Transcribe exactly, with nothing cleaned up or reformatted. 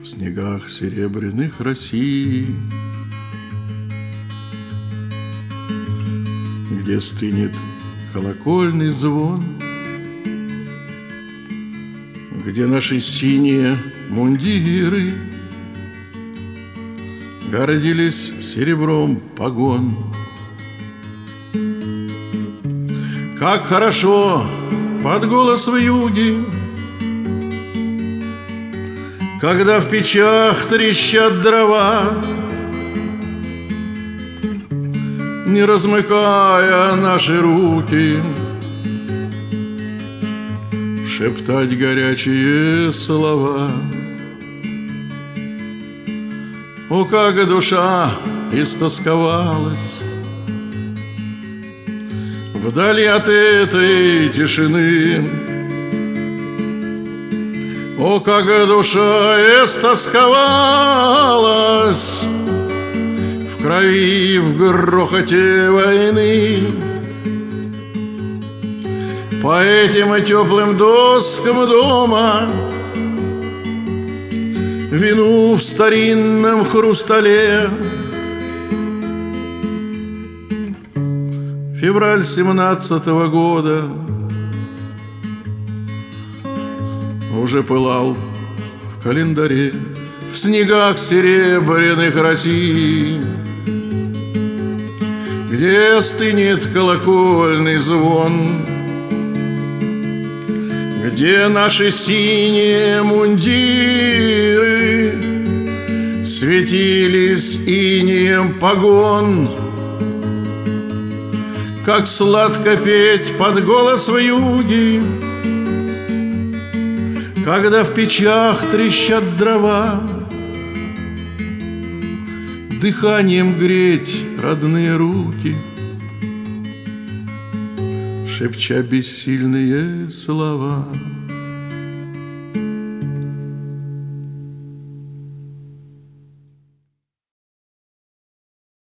снегах серебряных России, где стынет колокольный звон, где наши синие мундиры гордились серебром погон. Как хорошо под голос вьюги, когда в печах трещат дрова, не размыкая наши руки, шептать горячие слова. О, как душа истосковалась вдали от этой тишины! О, как душа истосковалась в крови, в грохоте войны! По этим теплым доскам дома, вину в старинном хрустале. Февраль семнадцатого года уже пылал в календаре в снегах серебряных России, где стынет колокольный звон, где наши синие мундиры светились инеем погон. Как сладко петь под голос вьюги, когда в печах трещат дрова, дыханием греть родные руки, шепча бессильные слова.